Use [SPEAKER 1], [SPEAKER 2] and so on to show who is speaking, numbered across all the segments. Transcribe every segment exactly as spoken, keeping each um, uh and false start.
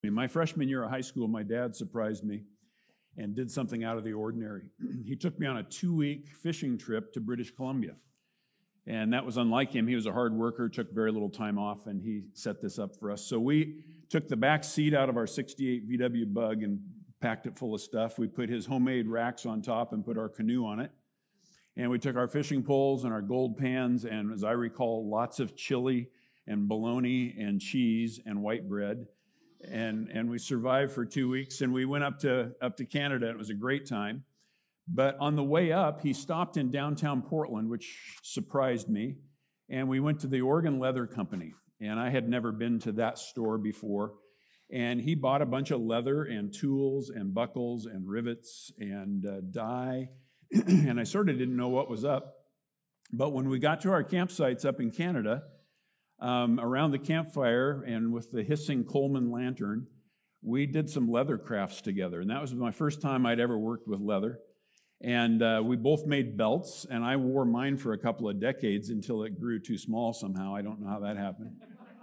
[SPEAKER 1] In my freshman year of high school, my dad surprised me and did something out of the ordinary. He took me on a two-week fishing trip to British Columbia. And that was unlike him. He was a hard worker, took very little time off, and he set this up for us. So we took the back seat out of our sixty-eight V W Bug and packed it full of stuff. We put his homemade racks on top and put our canoe on it. And we took our fishing poles and our gold pans, and as I recall, lots of chili and bologna and cheese and white bread. And, and we survived for two weeks, and we went up to, up to Canada. It was a great time. But on the way up, he stopped in downtown Portland, which surprised me, and we went to the Oregon Leather Company. And I had never been to that store before. And he bought a bunch of leather and tools and buckles and rivets and uh, dye. And I sort of didn't know what was up. But when we got to our campsites up in Canada, um, around the campfire and with the hissing Coleman lantern, we did some leather crafts together. And that was my first time I'd ever worked with leather. And uh, we both made belts, and I wore mine for a couple of decades until it grew too small somehow. I don't know how that happened.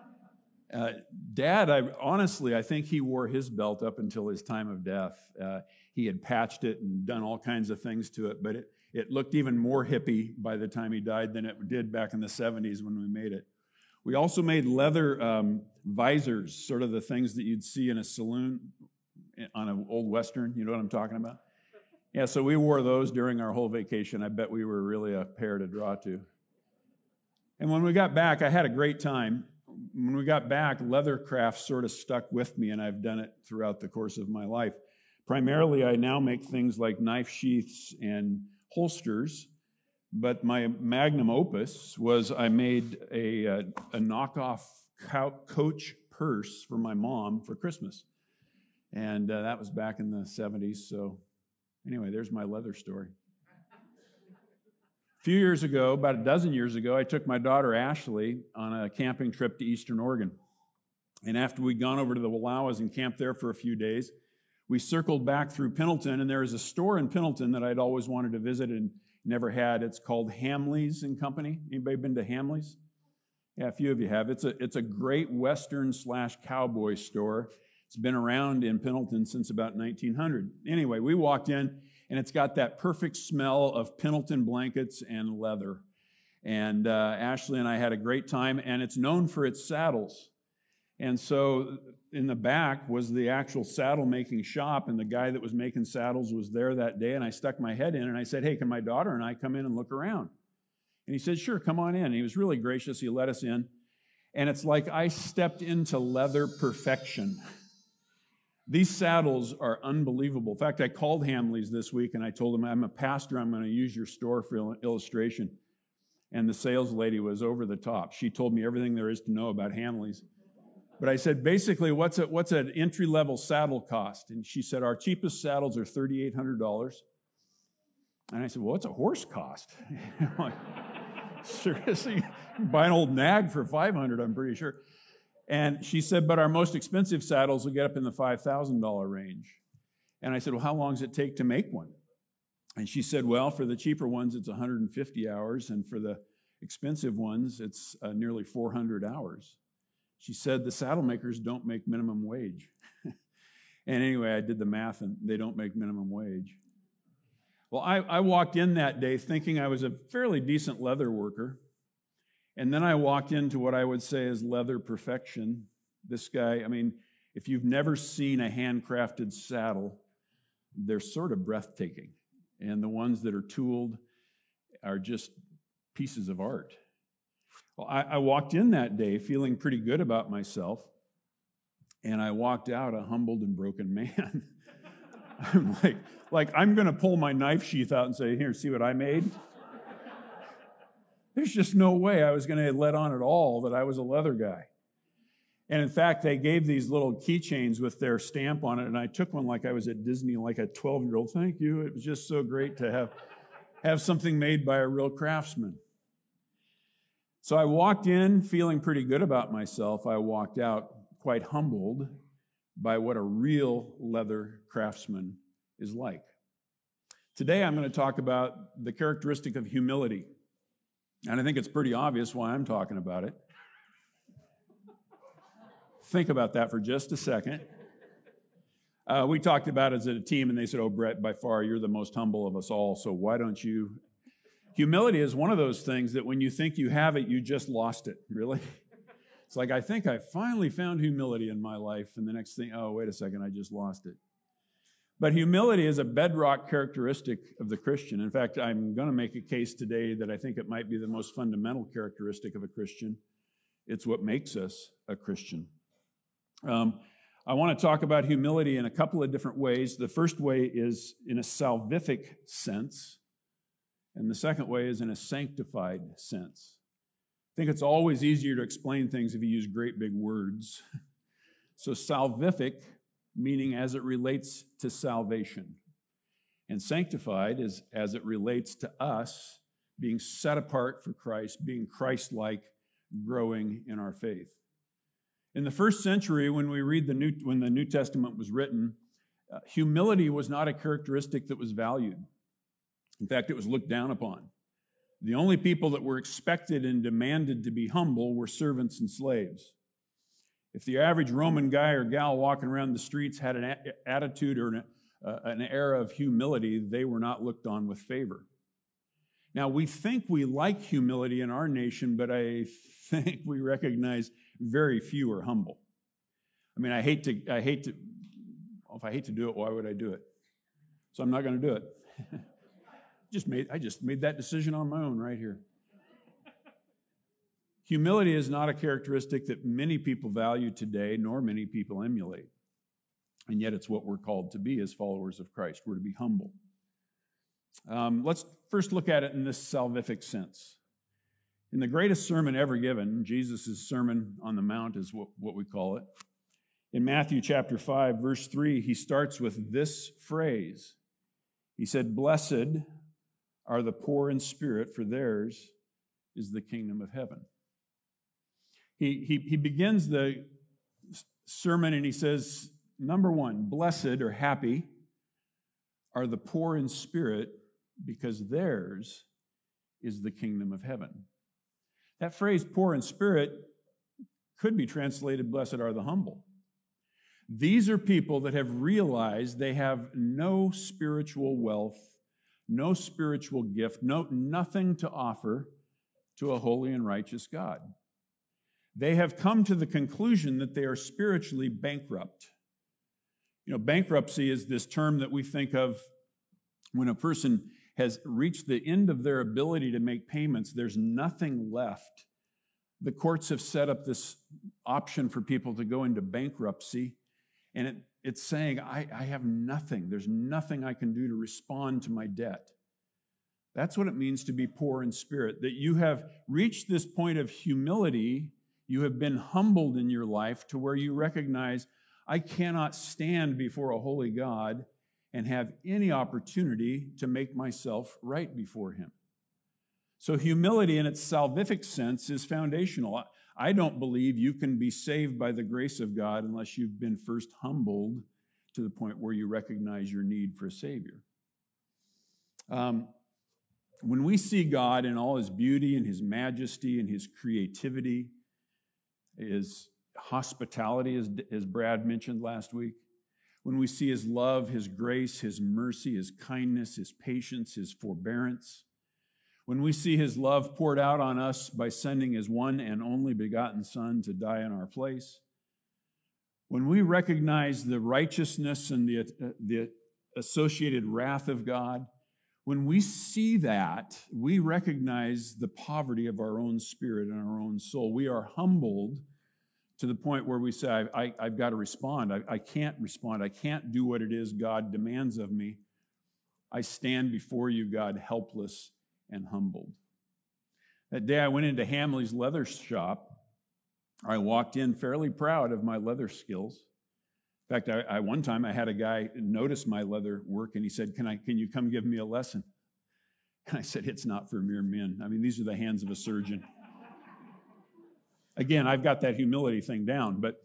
[SPEAKER 1] Uh, Dad, I, honestly, I think he wore his belt up until his time of death. Uh, he had patched it and done all kinds of things to it, but it, it looked even more hippie by the time he died than it did back in the seventies when we made it. We also made leather um, visors, sort of the things that you'd see in a saloon on an old Western. You know what I'm talking about? Yeah, so we wore those during our whole vacation. I bet we were really a pair to draw to. And when we got back, I had a great time. When we got back, leather crafts sort of stuck with me, and I've done it throughout the course of my life. Primarily, I now make things like knife sheaths and holsters, but my magnum opus was I made a, a, a knockoff Coach purse for my mom for Christmas. And uh, that was back in the seventies, so anyway, there's my leather story. A few years ago, about a dozen years ago, I took my daughter Ashley on a camping trip to Eastern Oregon. And after we'd gone over to the Wallowas and camped there for a few days, we circled back through Pendleton, and there was a store in Pendleton that I'd always wanted to visit and never had. It's called Hamleys and Company. Anybody been to Hamleys? Yeah, a few of you have. It's a, it's a great Western slash cowboy store. It's been around in Pendleton since about nineteen hundred. Anyway, we walked in, and it's got that perfect smell of Pendleton blankets and leather. And uh, Ashley and I had a great time, and it's known for its saddles. And so in the back was the actual saddle-making shop, and the guy that was making saddles was there that day, and I stuck my head in, and I said, hey, can my daughter and I come in and look around? And he said, sure, come on in. And he was really gracious. He let us in. And it's like I stepped into leather perfection. These saddles are unbelievable. In fact, I called Hamleys this week, and I told them, I'm a pastor. I'm going to use your store for illustration. And the sales lady was over the top. She told me everything there is to know about Hamleys. But I said, basically, what's, a, what's an entry-level saddle cost? And she said, our cheapest saddles are three thousand eight hundred dollars. And I said, well, what's a horse cost? I'm like, seriously? You can buy an old nag for five hundred dollars, I'm pretty sure. And she said, but our most expensive saddles will get up in the five thousand dollars range. And I said, well, how long does it take to make one? And she said, well, for the cheaper ones, it's one hundred fifty hours. And for the expensive ones, it's uh, nearly four hundred hours. She said, the saddle makers don't make minimum wage. And anyway, I did the math, and they don't make minimum wage. Well, I, I walked in that day thinking I was a fairly decent leather worker. And then I walked into what I would say is leather perfection. This guy, I mean, if you've never seen a handcrafted saddle, they're sort of breathtaking. And the ones that are tooled are just pieces of art. Well, I, I walked in that day feeling pretty good about myself, and I walked out a humbled and broken man. I'm like, like, I'm going to pull my knife sheath out and say, here, see what I made? There's just no way I was going to let on at all that I was a leather guy. And in fact, they gave these little keychains with their stamp on it, and I took one like I was at Disney, like a twelve-year-old. Thank you. It was just so great to have, have something made by a real craftsman. So I walked in feeling pretty good about myself. I walked out quite humbled by what a real leather craftsman is like. Today, I'm going to talk about the characteristic of humility. And I think it's pretty obvious why I'm talking about it. Think about that for just a second. Uh, we talked about it as a team, and they said, oh, Brett, by far, you're the most humble of us all, so why don't you? Humility is one of those things that when you think you have it, you just lost it, really. It's like, I think I finally found humility in my life, and the next thing, oh, wait a second, I just lost it. But humility is a bedrock characteristic of the Christian. In fact, I'm going to make a case today that I think it might be the most fundamental characteristic of a Christian. It's what makes us a Christian. Um, I want to talk about humility in a couple of different ways. The first way is in a salvific sense, and the second way is in a sanctified sense. I think it's always easier to explain things if you use great big words. So salvific, meaning as it relates to salvation. And sanctified is as it relates to us being set apart for Christ, being Christ-like, growing in our faith. In the first century, when we read the New, when the New Testament was written, uh, humility was not a characteristic that was valued. In fact, it was looked down upon. The only people that were expected and demanded to be humble were servants and slaves. If the average Roman guy or gal walking around the streets had an a- attitude or an, uh, an air of humility, they were not looked on with favor. Now, we think we like humility in our nation, but I think we recognize very few are humble. I mean, I hate to, I hate to, if I hate to do it, why would I do it? So I'm not going to do it. just made, I just made that decision on my own right here. Humility is not a characteristic that many people value today, nor many people emulate. And yet it's what we're called to be as followers of Christ. We're to be humble. Um, let's first look at it in this salvific sense. In the greatest sermon ever given, Jesus' Sermon on the Mount is what, what we call it. In Matthew chapter five, verse three, he starts with this phrase. He said, "Blessed are the poor in spirit, for theirs is the kingdom of heaven." He, he, he begins the sermon and he says, number one, blessed or happy are the poor in spirit, because theirs is the kingdom of heaven. That phrase, poor in spirit, could be translated, blessed are the humble. These are people that have realized they have no spiritual wealth, no spiritual gift, no, nothing to offer to a holy and righteous God. They have come to the conclusion that they are spiritually bankrupt. You know, bankruptcy is this term that we think of when a person has reached the end of their ability to make payments. There's nothing left. The courts have set up this option for people to go into bankruptcy, and it, it's saying, I, I have nothing. There's nothing I can do to respond to my debt. That's what it means to be poor in spirit, that you have reached this point of humility. You have been humbled in your life to where you recognize, I cannot stand before a holy God and have any opportunity to make myself right before him. So humility in its salvific sense is foundational. I don't believe you can be saved by the grace of God unless you've been first humbled to the point where you recognize your need for a Savior. Um, when we see God in all his beauty and his majesty and his creativity, his hospitality, as, as Brad mentioned last week, when we see his love, his grace, his mercy, his kindness, his patience, his forbearance, when we see his love poured out on us by sending his one and only begotten Son to die in our place, when we recognize the righteousness and the, uh, the associated wrath of God, when we see that, we recognize the poverty of our own spirit and our own soul. We are humbled to the point where we say, I, I, I've got to respond. I, I can't respond. I can't do what it is God demands of me. I stand before you, God, helpless and humbled. That day I went into Hamley's leather shop. I walked in fairly proud of my leather skills. In fact, I, I one time I had a guy notice my leather work, and he said, can I, can you come give me a lesson? And I said, it's not for mere men. I mean, these are the hands of a surgeon. Again, I've got that humility thing down, but,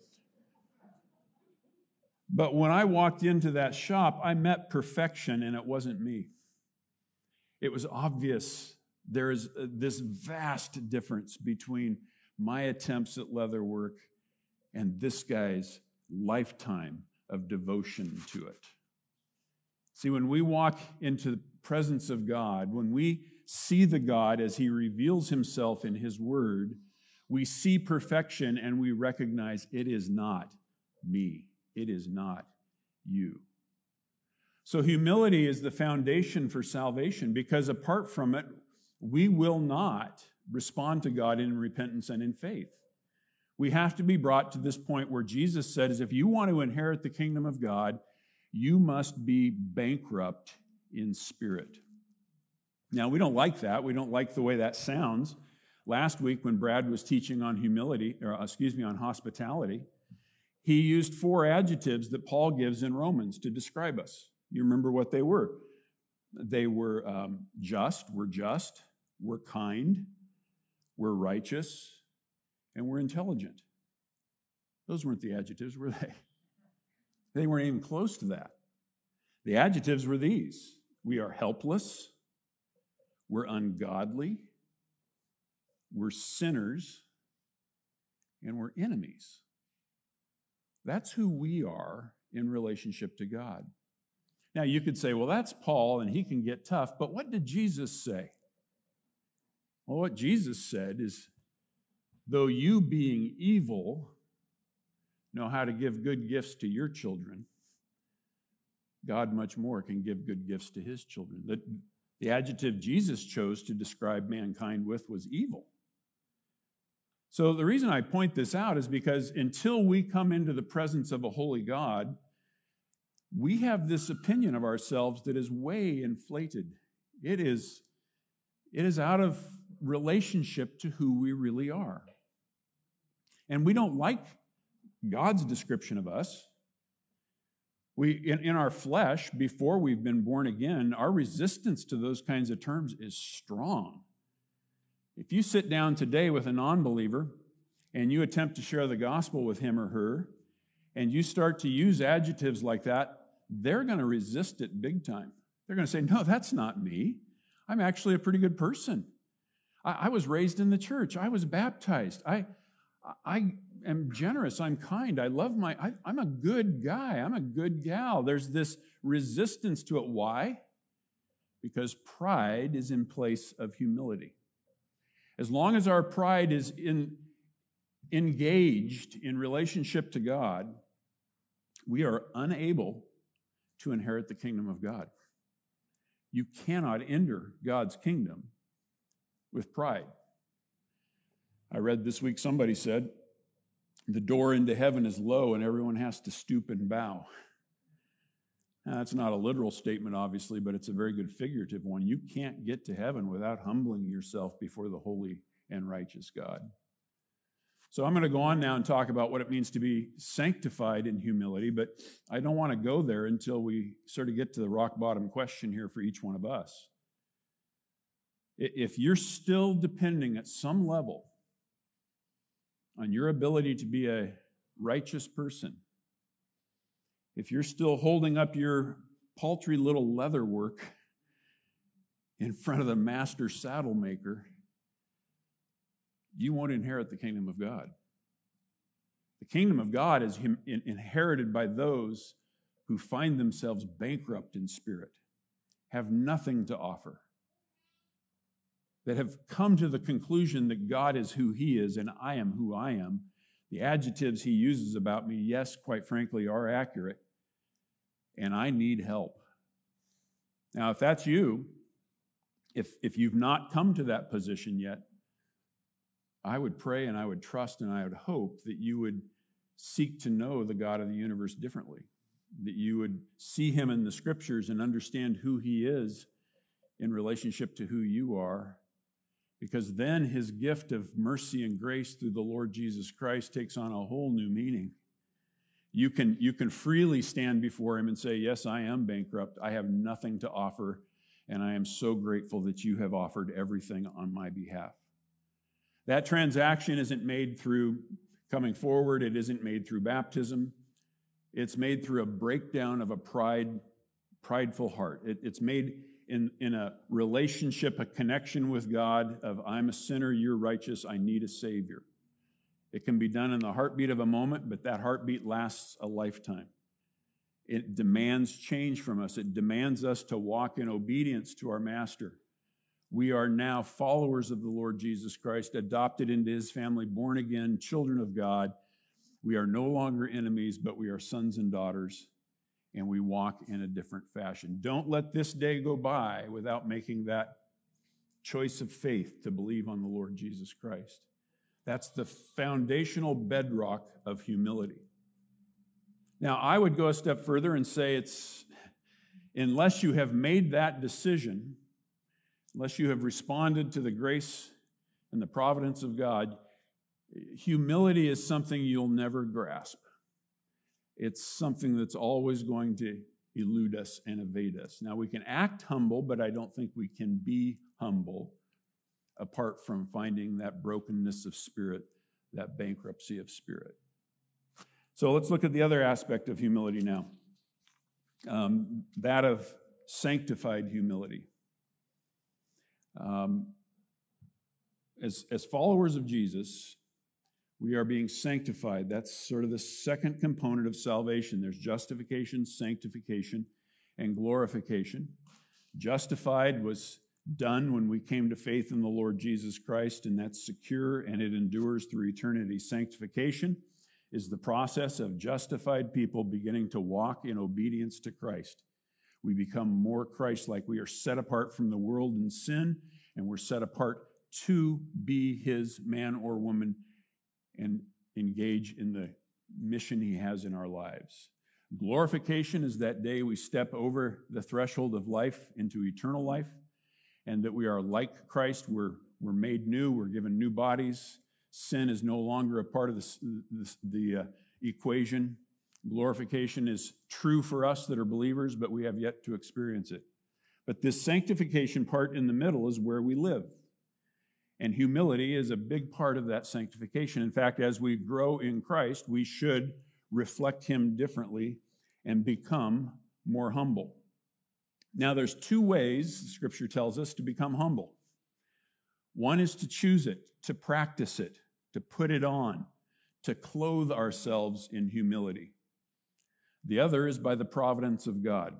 [SPEAKER 1] but when I walked into that shop, I met perfection, and it wasn't me. It was obvious there is this vast difference between my attempts at leather work and this guy's lifetime of devotion to it. See, when we walk into the presence of God, when we see the God as he reveals himself in his word, we see perfection and we recognize it is not me. It is not you. So humility is the foundation for salvation, because apart from it, we will not respond to God in repentance and in faith. We have to be brought to this point where Jesus said, is if you want to inherit the kingdom of God, you must be bankrupt in spirit. Now, we don't like that. We don't like the way that sounds. Last week when Brad was teaching on humility, or excuse me, on hospitality, he used four adjectives that Paul gives in Romans to describe us. You remember what they were? They were um, just, we're just, we're kind, we're righteous, and we're intelligent. Those weren't the adjectives, were they? They weren't even close to that. The adjectives were these: we are helpless, we're ungodly, we're sinners, and we're enemies. That's who we are in relationship to God. Now, you could say, well, that's Paul, and he can get tough, but what did Jesus say? Well, what Jesus said is, though you being evil know how to give good gifts to your children, God much more can give good gifts to his children. The, the adjective Jesus chose to describe mankind with was evil. So the reason I point this out is because until we come into the presence of a holy God, we have this opinion of ourselves that is way inflated. It is, it is out of relationship to who we really are. And we don't like God's description of us. We, in, in our flesh, before we've been born again, our resistance to those kinds of terms is strong. If you sit down today with a non-believer and you attempt to share the gospel with him or her, and you start to use adjectives like that, they're going to resist it big time. They're going to say, no, that's not me. I'm actually a pretty good person. I, I was raised in the church. I was baptized. I, I am generous. I'm kind. I love my, I, I'm a good guy. I'm a good gal. There's this resistance to it. Why? Because pride is in place of humility. As long as our pride is in, engaged in relationship to God, we are unable to inherit the kingdom of God. You cannot enter God's kingdom with pride. I read this week, somebody said, the door into heaven is low and everyone has to stoop and bow. Now, that's not a literal statement, obviously, but it's a very good figurative one. You can't get to heaven without humbling yourself before the holy and righteous God. So I'm going to go on now and talk about what it means to be sanctified in humility, but I don't want to go there until we sort of get to the rock bottom question here for each one of us. If you're still depending at some level on your ability to be a righteous person, if you're still holding up your paltry little leather work in front of the master saddle maker, you won't inherit the kingdom of God. The kingdom of God is inherited by those who find themselves bankrupt in spirit, have nothing to offer, that have come to the conclusion that God is who he is and I am who I am. The adjectives he uses about me, yes, quite frankly, are accurate, and I need help. Now, if that's you, if, if you've not come to that position yet, I would pray and I would trust and I would hope that you would seek to know the God of the universe differently, that you would see him in the scriptures and understand who he is in relationship to who you are, because then his gift of mercy and grace through the Lord Jesus Christ takes on a whole new meaning. You can, you can freely stand before him and say, yes, I am bankrupt. I have nothing to offer, and I am so grateful that you have offered everything on my behalf. That transaction isn't made through coming forward. It isn't made through baptism. It's made through a breakdown of a pride, prideful heart. It, it's made in, in a relationship, a connection with God of, I'm a sinner, you're righteous, I need a Savior. It can be done in the heartbeat of a moment, but that heartbeat lasts a lifetime. It demands change from us. It demands us to walk in obedience to our Master. We are now followers of the Lord Jesus Christ, adopted into his family, born again, children of God. We are no longer enemies, but we are sons and daughters, and we walk in a different fashion. Don't let this day go by without making that choice of faith to believe on the Lord Jesus Christ. That's the foundational bedrock of humility. Now, I would go a step further and say it's, unless you have made that decision, unless you have responded to the grace and the providence of God, humility is something you'll never grasp. It's something that's always going to elude us and evade us. Now, we can act humble, but I don't think we can be humble apart from finding that brokenness of spirit, that bankruptcy of spirit. So let's look at the other aspect of humility now, um, that of sanctified humility. Um, as, as followers of Jesus, we are being sanctified. That's sort of the second component of salvation. There's justification, sanctification, and glorification. Justified was done when we came to faith in the Lord Jesus Christ, and that's secure and it endures through eternity. Sanctification is the process of justified people beginning to walk in obedience to Christ. We become more Christ-like. We are set apart from the world and sin, and we're set apart to be his man or woman and engage in the mission he has in our lives. Glorification is that day we step over the threshold of life into eternal life, and that we are like Christ. We're, we're made new. We're given new bodies. Sin is no longer a part of the, the, the uh, equation. Glorification is true for us that are believers, but we have yet to experience it. But this sanctification part in the middle is where we live. And humility is a big part of that sanctification. In fact, as we grow in Christ, we should reflect him differently and become more humble. Now, there's two ways, Scripture tells us, to become humble. One is to choose it, to practice it, to put it on, to clothe ourselves in humility. The other is by the providence of God.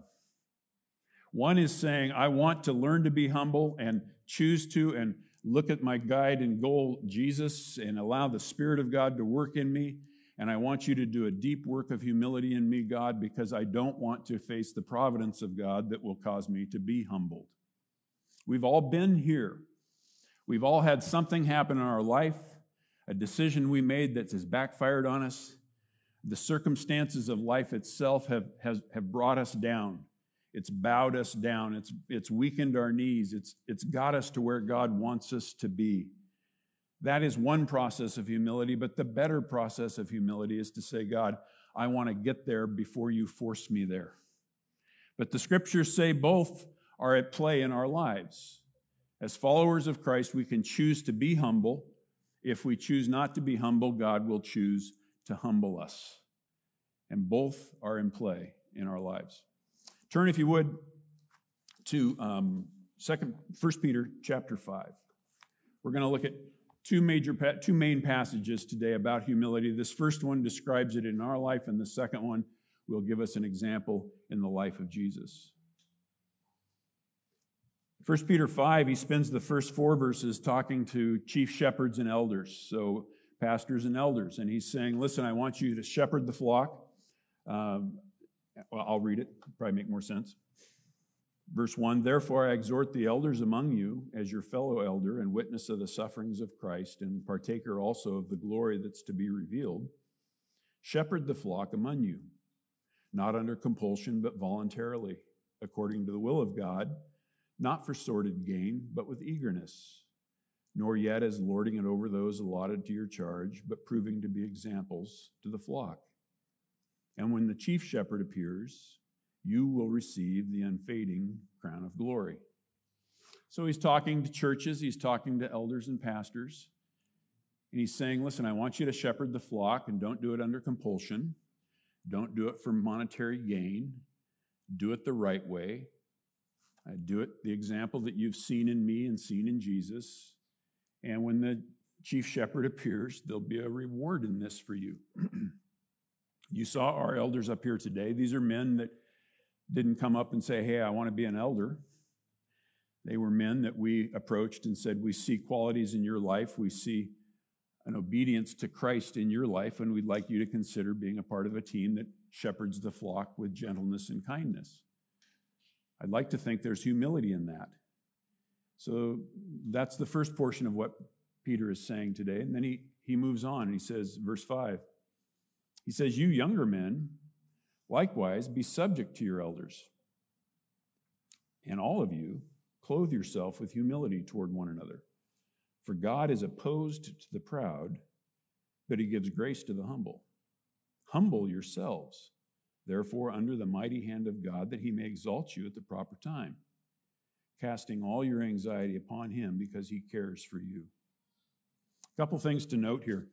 [SPEAKER 1] One is saying, I want to learn to be humble and choose to and look at my guide and goal, Jesus, and allow the Spirit of God to work in me. And I want you to do a deep work of humility in me, God, because I don't want to face the providence of God that will cause me to be humbled. We've all been here. We've all had something happen in our life, a decision we made that has backfired on us. The circumstances of life itself have, has, have brought us down. It's bowed us down. It's, it's weakened our knees. It's, it's got us to where God wants us to be. That is one process of humility, but the better process of humility is to say, God, I want to get there before you force me there. But the Scriptures say both are at play in our lives. As followers of Christ, we can choose to be humble. If we choose not to be humble, God will choose to humble us. And both are in play in our lives. Turn, if you would, to um, second, First Peter chapter five. We're going to look at two major, two main passages today about humility. This first one describes it in our life, and the second one will give us an example in the life of Jesus. First Peter five, he spends the first four verses talking to chief shepherds and elders, so pastors and elders, and he's saying, listen, I want you to shepherd the flock. Um, well, I'll read it, probably make more sense. Verse one, therefore I exhort the elders among you as your fellow elder and witness of the sufferings of Christ and partaker also of the glory that's to be revealed. Shepherd the flock among you, not under compulsion but voluntarily, according to the will of God, not for sordid gain, but with eagerness, nor yet as lording it over those allotted to your charge, but proving to be examples to the flock. And when the chief shepherd appears, you will receive the unfading crown of glory. So he's talking to churches, he's talking to elders and pastors, and he's saying, listen, I want you to shepherd the flock, and don't do it under compulsion. Don't do it for monetary gain. Do it the right way. I do it the example that you've seen in me and seen in Jesus. And when the chief shepherd appears, there'll be a reward in this for you. You saw our elders up here today. These are men that didn't come up and say, hey, I want to be an elder. They were men that we approached and said, we see qualities in your life. We see an obedience to Christ in your life, and we'd like you to consider being a part of a team that shepherds the flock with gentleness and kindness. I'd like to think there's humility in that. So that's the first portion of what Peter is saying today. And then he, he moves on and he says, verse five, he says, you younger men, likewise, be subject to your elders. And all of you, clothe yourself with humility toward one another. For God is opposed to the proud, but he gives grace to the humble. Humble yourselves, therefore, under the mighty hand of God, that he may exalt you at the proper time, casting all your anxiety upon him because he cares for you. A couple things to note here.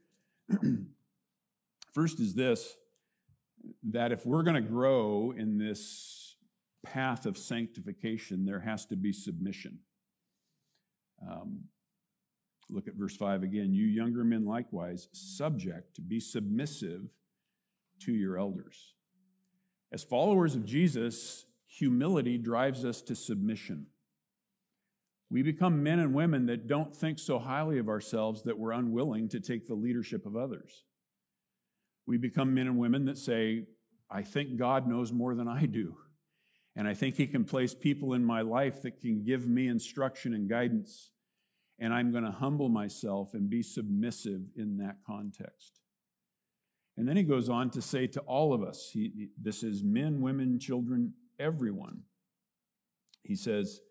[SPEAKER 1] First is this, that if we're going to grow in this path of sanctification, there has to be submission. Um, look at verse five again. You younger men likewise, subject, be submissive to your elders. As followers of Jesus, humility drives us to submission. We become men and women that don't think so highly of ourselves that we're unwilling to take the leadership of others. We become men and women that say, I think God knows more than I do. And I think he can place people in my life that can give me instruction and guidance. And I'm going to humble myself and be submissive in that context. And then he goes on to say to all of us, he, this is men, women, children, everyone. He says,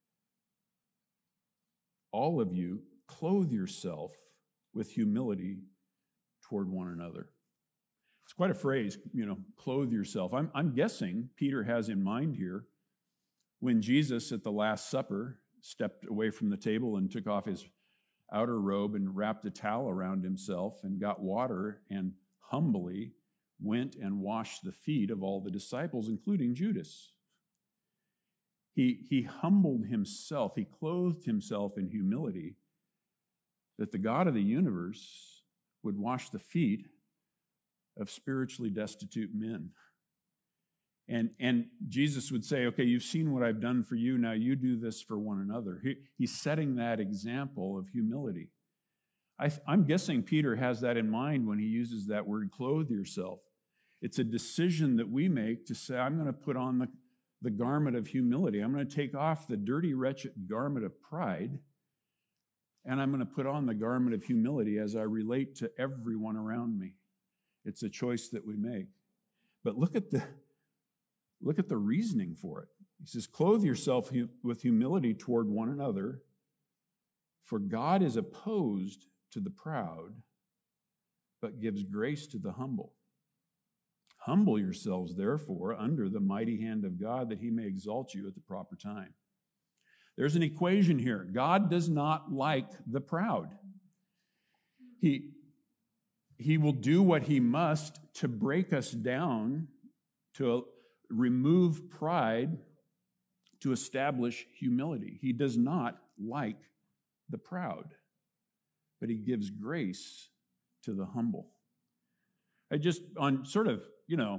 [SPEAKER 1] all of you, clothe yourself with humility toward one another. It's quite a phrase, you know, clothe yourself. I'm, I'm guessing Peter has in mind here when Jesus at the Last Supper stepped away from the table and took off his outer robe and wrapped a towel around himself and got water and humbly went and washed the feet of all the disciples, including Judas. He, he humbled himself. He clothed himself in humility that the God of the universe would wash the feet of spiritually destitute men. And, and Jesus would say, okay, you've seen what I've done for you, now you do this for one another. He, he's setting that example of humility. I, I'm guessing Peter has that in mind when he uses that word, clothe yourself. It's a decision that we make to say, I'm going to put on the, the garment of humility. I'm going to take off the dirty, wretched garment of pride, and I'm going to put on the garment of humility as I relate to everyone around me. It's a choice that we make. But look at the, look at the reasoning for it. He says, clothe yourself hu- with humility toward one another, for God is opposed to the proud, but gives grace to the humble. Humble yourselves, therefore, under the mighty hand of God, that he may exalt you at the proper time. There's an equation here. God does not like the proud. He He will do what he must to break us down, to remove pride, to establish humility. He does not like the proud, but he gives grace to the humble. I just, on sort of, you know,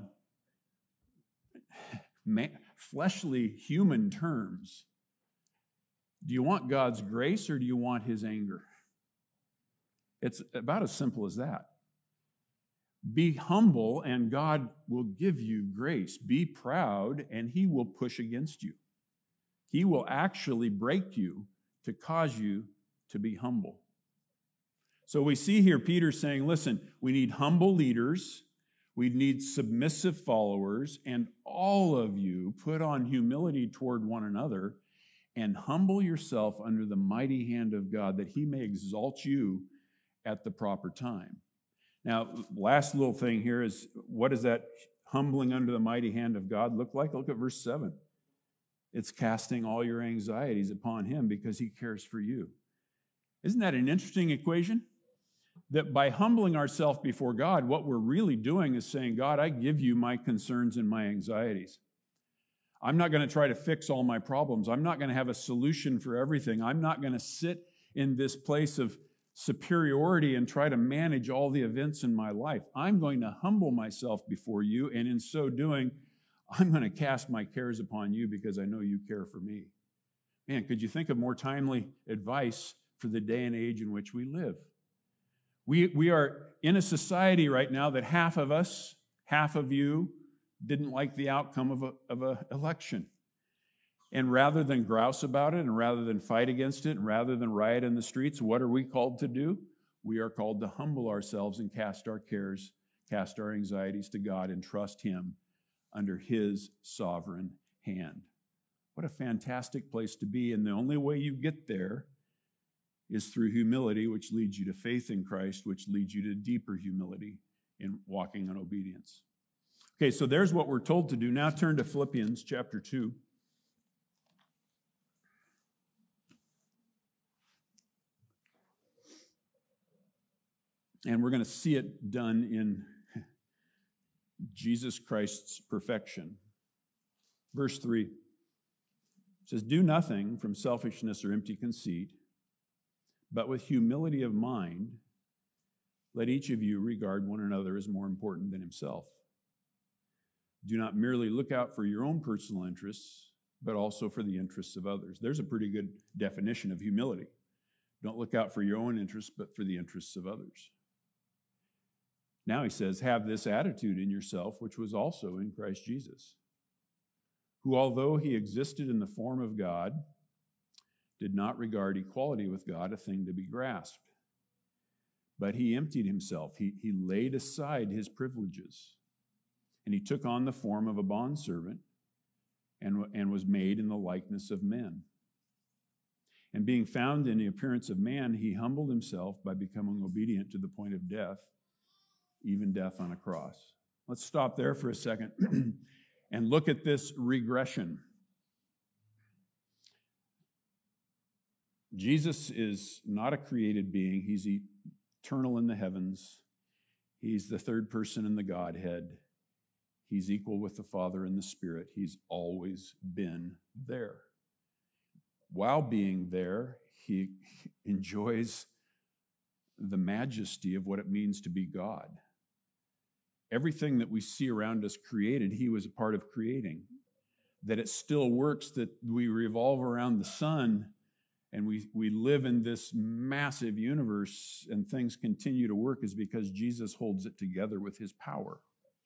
[SPEAKER 1] fleshly human terms, do you want God's grace or do you want his anger? It's about as simple as that. Be humble and God will give you grace. Be proud and he will push against you. He will actually break you to cause you to be humble. So we see here Peter saying, listen, we need humble leaders, we need submissive followers, and all of you put on humility toward one another and humble yourself under the mighty hand of God, that he may exalt you at the proper time. Now, last little thing here is, what does that humbling under the mighty hand of God look like? Look at verse seven. It's casting all your anxieties upon him because he cares for you. Isn't that an interesting equation? That by humbling ourselves before God, what we're really doing is saying, God, I give you my concerns and my anxieties. I'm not going to try to fix all my problems. I'm not going to have a solution for everything. I'm not going to sit in this place of superiority and try to manage all the events in my life. I'm going to humble myself before you, and in so doing, I'm going to cast my cares upon you because I know you care for me. Man, could you think of more timely advice for the day and age in which we live? We, we are in a society right now that half of us, half of you, didn't like the outcome of a, of an election. And rather than grouse about it, and rather than fight against it, and rather than riot in the streets, what are we called to do? We are called to humble ourselves and cast our cares, cast our anxieties to God, and trust Him under His sovereign hand. What a fantastic place to be, and the only way you get there is through humility, which leads you to faith in Christ, which leads you to deeper humility in walking in obedience. Okay, so there's what we're told to do. Now turn to Philippians chapter two. And we're going to see it done in Jesus Christ's perfection. Verse three says, "Do nothing from selfishness or empty conceit, but with humility of mind, let each of you regard one another as more important than himself. Do not merely look out for your own personal interests, but also for the interests of others." There's a pretty good definition of humility. Don't look out for your own interests, but for the interests of others. Now he says, "Have this attitude in yourself, which was also in Christ Jesus, who, although he existed in the form of God, did not regard equality with God a thing to be grasped. But he emptied himself. He, he laid aside his privileges, and he took on the form of a bondservant and, and was made in the likeness of men. And being found in the appearance of man, he humbled himself by becoming obedient to the point of death, even death on a cross." Let's stop there for a second and look at this regression. Jesus is not a created being. He's eternal in the heavens. He's the third person in the Godhead. He's equal with the Father and the Spirit. He's always been there. While being there, he enjoys the majesty of what it means to be God. Everything that we see around us created, he was a part of creating. That it still works, that we revolve around the sun, and we, we live in this massive universe and things continue to work, is because Jesus holds it together with his power.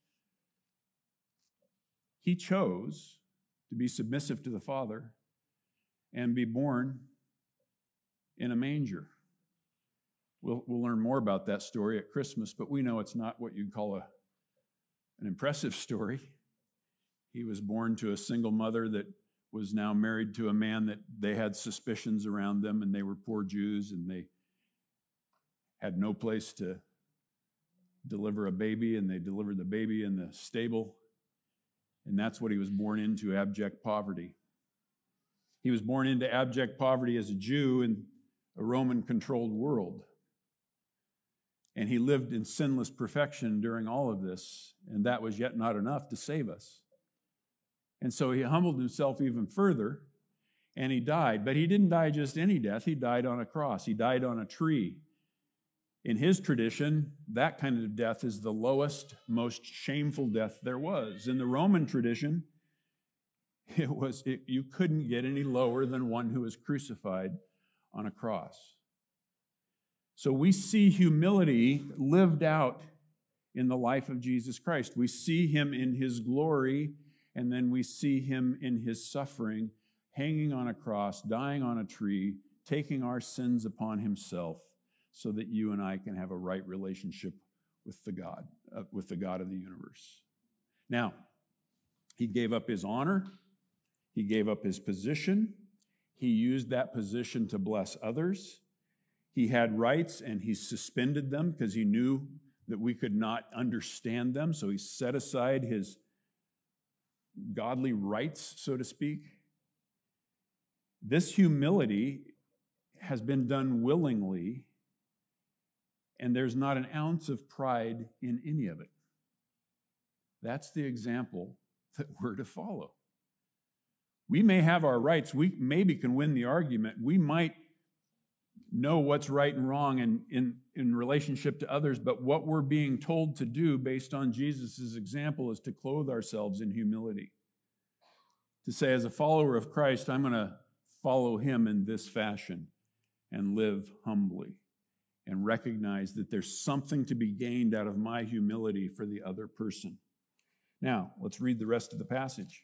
[SPEAKER 1] He chose to be submissive to the Father and be born in a manger. We'll, we'll learn more about that story at Christmas, but we know it's not what you'd call a, an impressive story. He was born to a single mother that was now married to a man that they had suspicions around them, and they were poor Jews, and they had no place to deliver a baby, and they delivered the baby in the stable, and that's what he was born into, abject poverty. He was born into abject poverty as a Jew in a Roman-controlled world, and he lived in sinless perfection during all of this, and that was yet not enough to save us. And so he humbled himself even further, and he died. But he didn't die just any death. He died on a cross. He died on a tree. In his tradition, that kind of death is the lowest, most shameful death there was. In the Roman tradition, it was it, you couldn't get any lower than one who was crucified on a cross. So we see humility lived out in the life of Jesus Christ. We see him in his glory, and then we see him in his suffering, hanging on a cross, dying on a tree, taking our sins upon himself so that you and I can have a right relationship with the God, uh, with the God of the universe. Now, he gave up his honor. He gave up his position. He used that position to bless others. He had rights, and he suspended them because he knew that we could not understand them. So he set aside his godly rights, so to speak. This humility has been done willingly, and there's not an ounce of pride in any of it. That's the example that we're to follow. We may have our rights. We maybe can win the argument. We might know what's right and wrong in, in, in relationship to others, but what we're being told to do based on Jesus' example is to clothe ourselves in humility. To say, as a follower of Christ, I'm going to follow him in this fashion and live humbly and recognize that there's something to be gained out of my humility for the other person. Now, let's read the rest of the passage.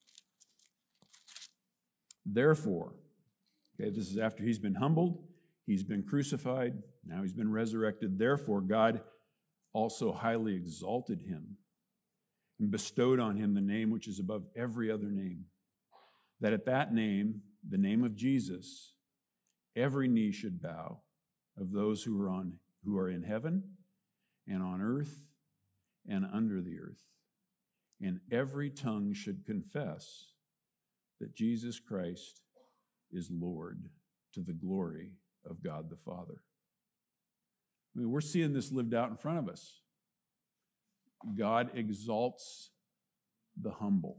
[SPEAKER 1] Therefore, okay, this is after he's been humbled, he's been crucified, now he's been resurrected. Therefore, God also highly exalted him and bestowed on him the name which is above every other name, that at that name, the name of Jesus, every knee should bow of those who are on who are in heaven and on earth and under the earth, and every tongue should confess that Jesus Christ is Lord, to the glory of God the Father. I mean, we're seeing this lived out in front of us. God exalts the humble.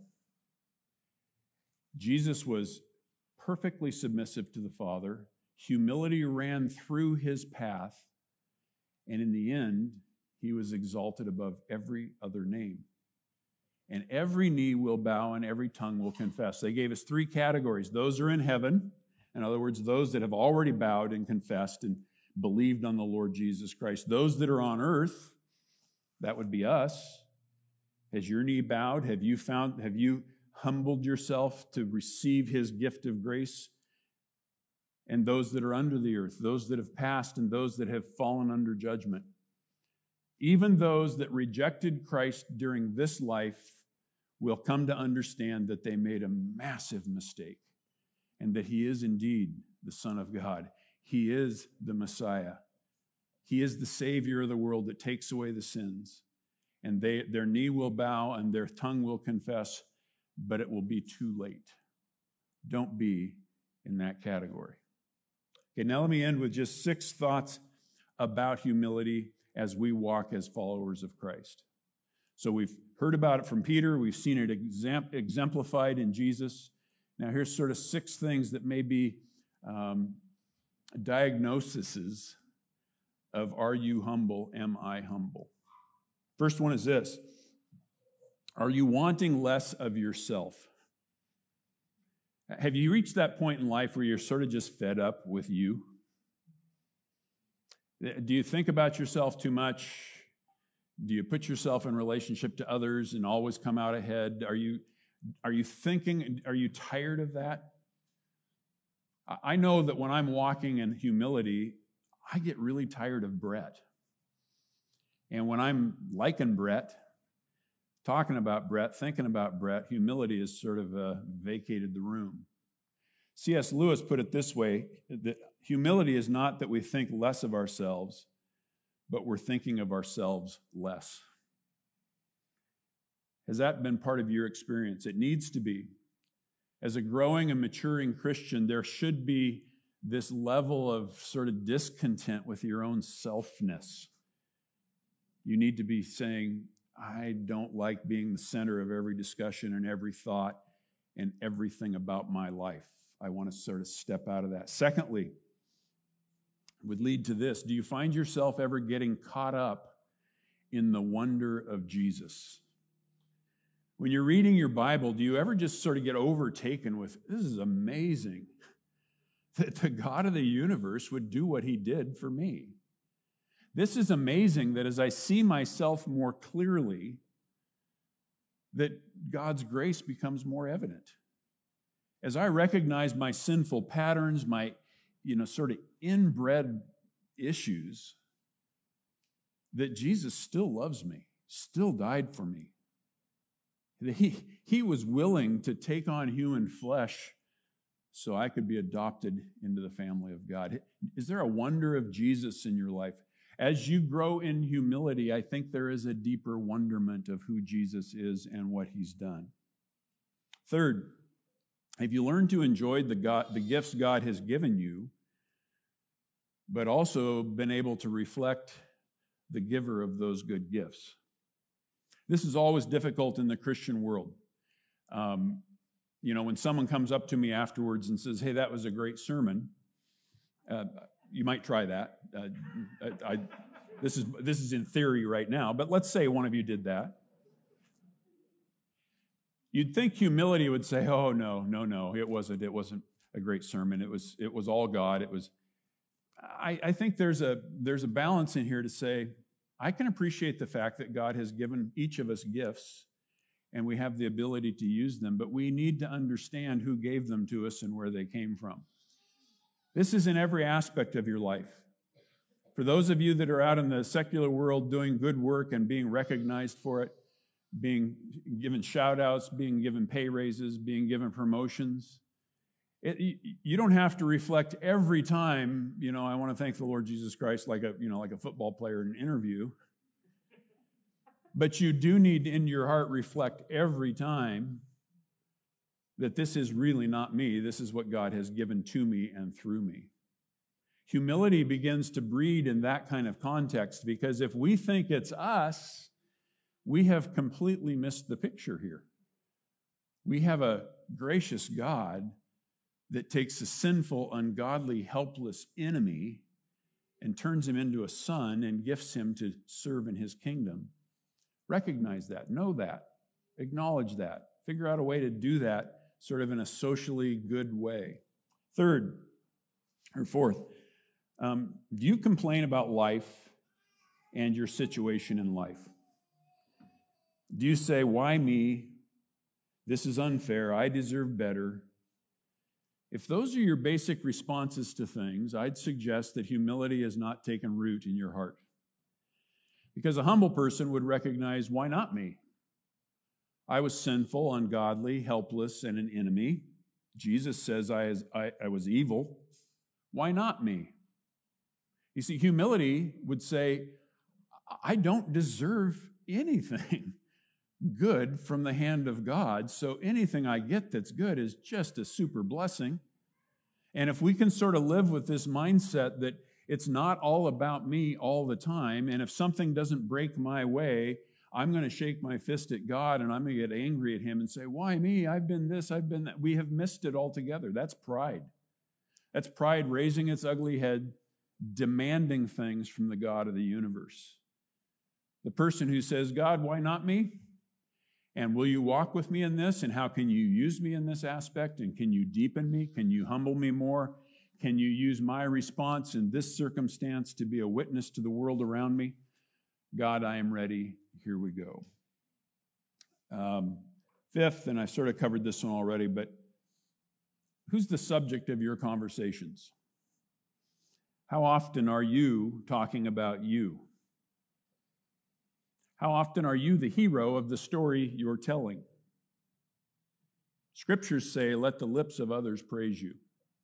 [SPEAKER 1] Jesus was perfectly submissive to the Father. Humility ran through his path, and in the end, he was exalted above every other name. And every knee will bow and every tongue will confess. They gave us three categories. Those are in heaven. In other words, those that have already bowed and confessed and believed on the Lord Jesus Christ. Those that are on earth, that would be us. Has your knee bowed? Have you found, have you humbled yourself to receive his gift of grace? And those that are under the earth, those that have passed and those that have fallen under judgment. Even those that rejected Christ during this life will come to understand that they made a massive mistake and that he is indeed the Son of God. He is the Messiah. He is the Savior of the world that takes away the sins. And they, their knee will bow and their tongue will confess, but it will be too late. Don't be in that category. Okay, now let me end with just six thoughts about humility as we walk as followers of Christ. So we've heard about it from Peter. We've seen it exemplified in Jesus. Now here's sort of six things that may be um, diagnoses of are you humble, am I humble? First one is this. Are you wanting less of yourself? Have you reached that point in life where you're sort of just fed up with you? Do you think about yourself too much? Do you put yourself in relationship to others and always come out ahead? Are you, are you thinking, are you tired of that? I know that when I'm walking in humility, I get really tired of Brett. And when I'm liking Brett, talking about Brett, thinking about Brett, humility has sort of uh, vacated the room. C S Lewis put it this way, that humility is not that we think less of ourselves, but we're thinking of ourselves less. Has that been part of your experience? It needs to be. As a growing and maturing Christian, there should be this level of sort of discontent with your own selfness. You need to be saying, I don't like being the center of every discussion and every thought and everything about my life. I want to sort of step out of that. Secondly, would lead to this. Do you find yourself ever getting caught up in the wonder of Jesus? When you're reading your Bible, do you ever just sort of get overtaken with, this is amazing that the God of the universe would do what he did for me? This is amazing that as I see myself more clearly, that God's grace becomes more evident. As I recognize my sinful patterns, my, you know, sort of inbred issues, that Jesus still loves me, still died for me. That he, he was willing to take on human flesh so I could be adopted into the family of God. Is there a wonder of Jesus in your life? As you grow in humility, I think there is a deeper wonderment of who Jesus is and what he's done. Third, have you learned to enjoy the, God, the gifts God has given you, but also been able to reflect the giver of those good gifts? This is always difficult in the Christian world. Um, you know, when someone comes up to me afterwards and says, hey, that was a great sermon, uh, you might try that. Uh, I, I, this is this is in theory right now, but let's say one of you did that. You'd think humility would say, "Oh no, no, no, it wasn't. It wasn't a great sermon. It was it was all God. It was." I, I think there's a there's a balance in here to say, I can appreciate the fact that God has given each of us gifts, and we have the ability to use them, but we need to understand who gave them to us and where they came from. This is in every aspect of your life. For those of you that are out in the secular world doing good work and being recognized for it, being given shout-outs, being given pay raises, being given promotions, it, you don't have to reflect every time, you know, I want to thank the Lord Jesus Christ like a, you know, like a football player in an interview. But you do need to, in your heart, reflect every time that this is really not me. This is what God has given to me and through me. Humility begins to breed in that kind of context, because if we think it's us, we have completely missed the picture here. We have a gracious God that takes a sinful, ungodly, helpless enemy and turns him into a son and gifts him to serve in his kingdom. Recognize that, know that, acknowledge that, figure out a way to do that sort of in a socially good way. Third, or fourth, um, do you complain about life and your situation in life? Do you say, why me? This is unfair. I deserve better. If those are your basic responses to things, I'd suggest that humility has not taken root in your heart. Because a humble person would recognize, why not me? I was sinful, ungodly, helpless, and an enemy. Jesus says I, I, I was evil. Why not me? You see, humility would say, I don't deserve anything good from the hand of God, so anything I get that's good is just a super blessing. And if we can sort of live with this mindset that it's not all about me all the time, and if something doesn't break my way, I'm going to shake my fist at God and I'm going to get angry at him and say, why me? I've been this, I've been that. We have missed it altogether. That's pride. That's pride raising its ugly head, demanding things from the God of the universe. The person who says, God, why not me? And will you walk with me in this? And how can you use me in this aspect? And can you deepen me? Can you humble me more? Can you use my response in this circumstance to be a witness to the world around me? God, I am ready. Here we go. Um, fifth, and I sort of covered this one already, but who's the subject of your conversations? How often are you talking about you? How often are you the hero of the story you're telling? Scriptures say, let the lips of others praise you.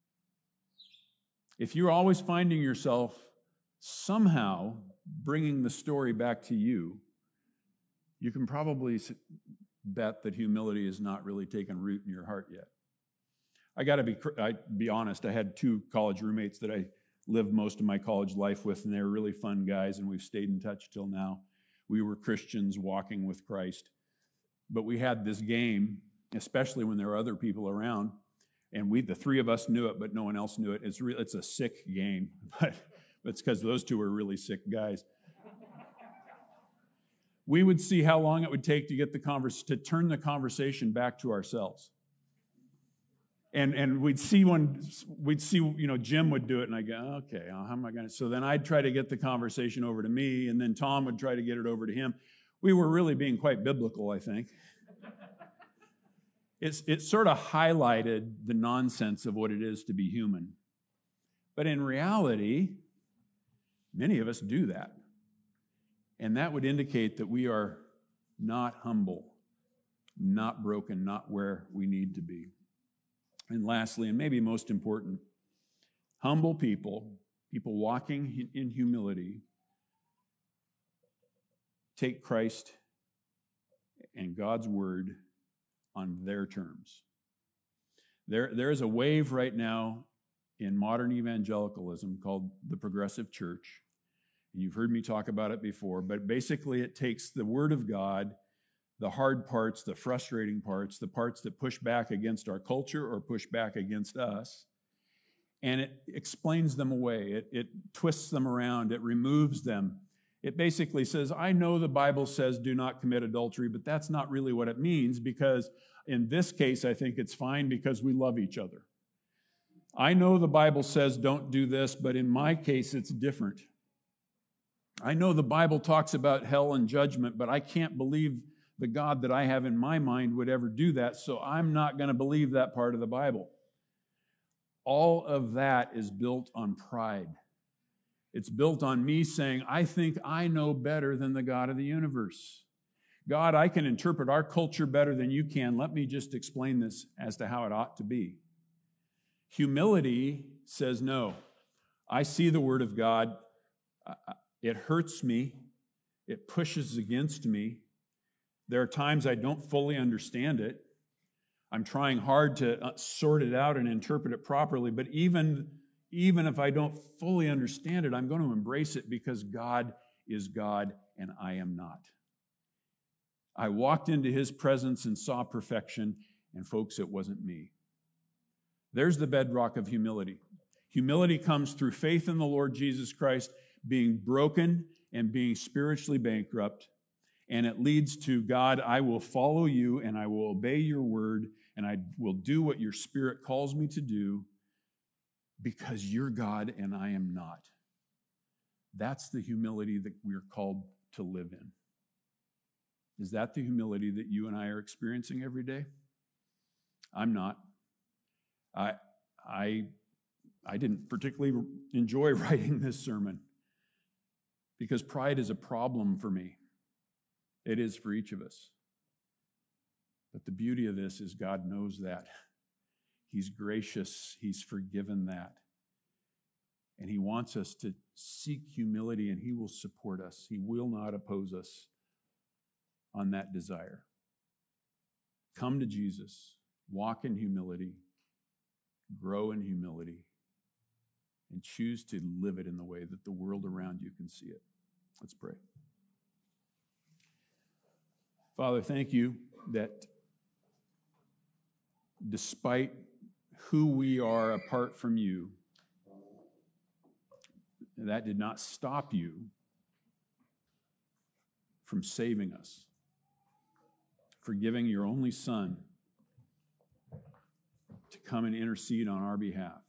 [SPEAKER 1] If you're always finding yourself somehow bringing the story back to you, you can probably bet that humility has not really taken root in your heart yet. I got to be I, be honest, I had two college roommates that I lived most of my college life with, and they were really fun guys, and we've stayed in touch till now. We were Christians walking with Christ. But we had this game, especially when there were other people around, and we, the three of us knew it, but no one else knew it. It's, re- it's a sick game, but it's because those two were really sick guys. We would see how long it would take to get the converse, to turn the conversation back to ourselves. And and we'd see one, we'd see, you know, Jim would do it, and I go, okay, how am I going to? So then I'd try to get the conversation over to me, and then Tom would try to get it over to him. We were really being quite biblical, I think. It's, it sort of highlighted the nonsense of what it is to be human. But in reality, many of us do that. And that would indicate that we are not humble, not broken, not where we need to be. And lastly, and maybe most important, humble people, people walking in humility, take Christ and God's word on their terms. There, there is a wave right now in modern evangelicalism called the Progressive Church. And you've heard me talk about it before, but basically it takes the word of God, the hard parts, the frustrating parts, the parts that push back against our culture or push back against us, and it explains them away. It, it twists them around. It removes them. It basically says, I know the Bible says do not commit adultery, but that's not really what it means, because in this case, I think it's fine because we love each other. I know the Bible says don't do this, but in my case, it's different. I know the Bible talks about hell and judgment, but I can't believe the God that I have in my mind would ever do that, so I'm not going to believe that part of the Bible. All of that is built on pride. It's built on me saying, I think I know better than the God of the universe. God, I can interpret our culture better than you can. Let me just explain this as to how it ought to be. Humility says, no, I see the Word of God. It hurts me. It pushes against me. There are times I don't fully understand it. I'm trying hard to sort it out and interpret it properly, but even, even if I don't fully understand it, I'm going to embrace it because God is God and I am not. I walked into His presence and saw perfection, and folks, it wasn't me. There's the bedrock of humility. Humility comes through faith in the Lord Jesus Christ, being broken and being spiritually bankrupt, and it leads to, God, I will follow you and I will obey your word and I will do what your Spirit calls me to do because you're God and I am not. That's the humility that we're called to live in. Is that the humility that you and I are experiencing every day? I'm not. I, I, I didn't particularly enjoy writing this sermon because pride is a problem for me. It is for each of us. But the beauty of this is God knows that. He's gracious. He's forgiven that. And He wants us to seek humility, and He will support us. He will not oppose us on that desire. Come to Jesus. Walk in humility. Grow in humility. And choose to live it in the way that the world around you can see it. Let's pray. Father, thank you that despite who we are apart from you, that did not stop you from saving us, for giving your only Son to come and intercede on our behalf.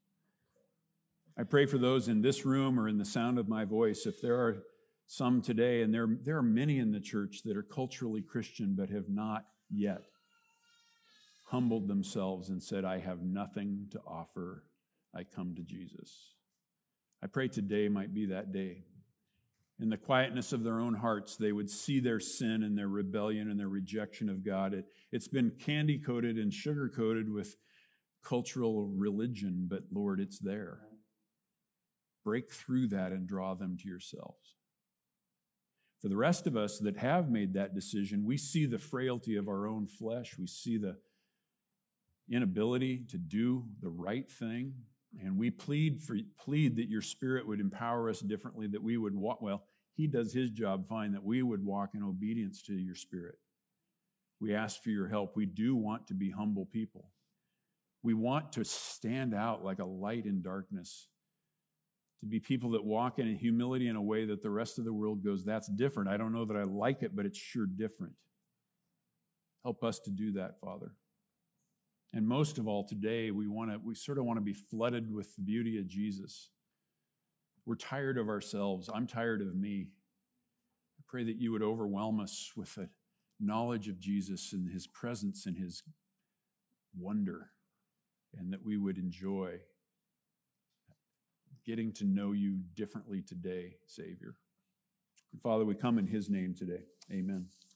[SPEAKER 1] I pray for those in this room or in the sound of my voice, if there are some today, and there, there are many in the church that are culturally Christian but have not yet humbled themselves and said, I have nothing to offer. I come to Jesus. I pray today might be that day. In the quietness of their own hearts, they would see their sin and their rebellion and their rejection of God. It, it's been candy-coated and sugar-coated with cultural religion, but Lord, it's there. Break through that and draw them to yourselves. For the rest of us that have made that decision, we see the frailty of our own flesh. We see the inability to do the right thing. And we plead for plead that your Spirit would empower us differently, that we would walk, well, He does His job fine, that we would walk in obedience to your Spirit. We ask for your help. We do want to be humble people. We want to stand out like a light in darkness, to be people that walk in humility in a way that the rest of the world goes, that's different. I don't know that I like it, but it's sure different. Help us to do that, Father. And most of all, today, we want to, we sort of want to be flooded with the beauty of Jesus. We're tired of ourselves. I'm tired of me. I pray that you would overwhelm us with a knowledge of Jesus and His presence and His wonder, and that we would enjoy getting to know you differently today, Savior. And Father, we come in His name today. Amen.